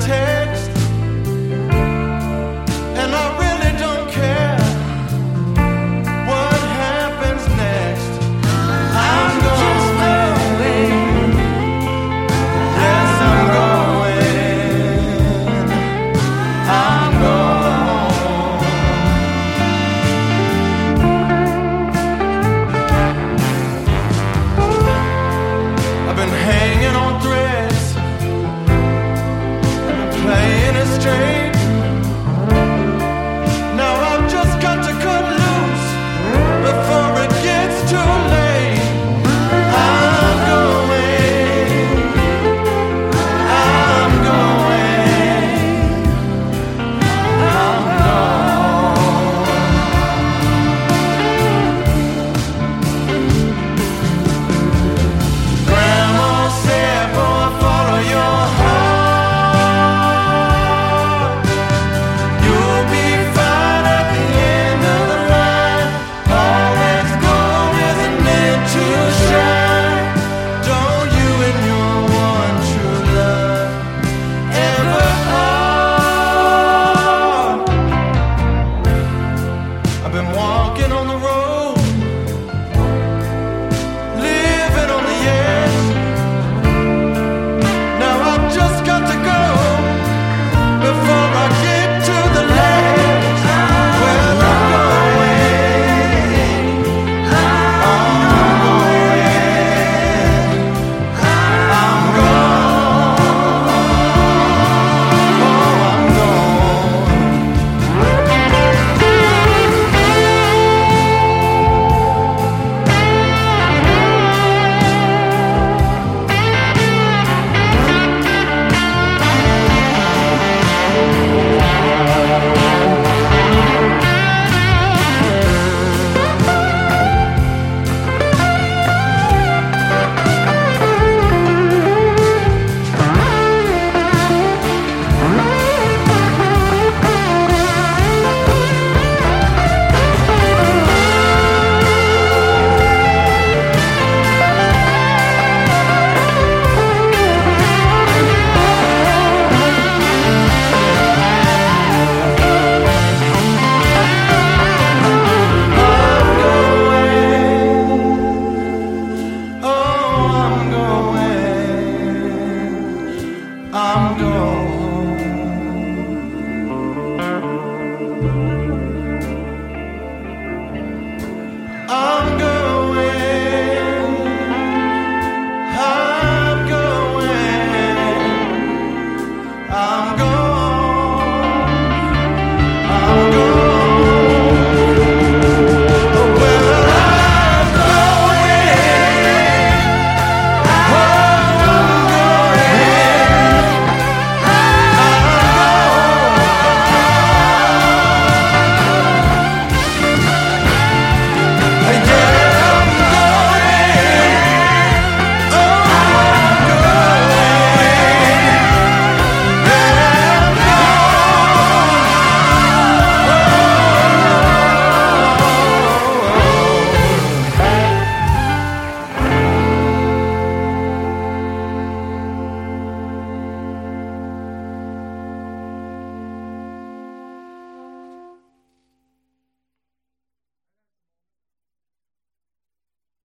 text, and I really don't care what happens next. I'm going, yes, I'm going, I'm going. I've been hanging on threads, playing it straight. Now I've just got to cut loose before it gets too late. I'm going, I'm going, I'm going. Grandma said, boy, follow your heart. You'll be fine at the end of the line. All that's gold isn't meant to shine. Don't you and your one true love ever part? I've been walking on the road, living on the edge. Now I've just got to go before I get to the ledge. Well, I'm going, I'm going, I'm going, I'm going.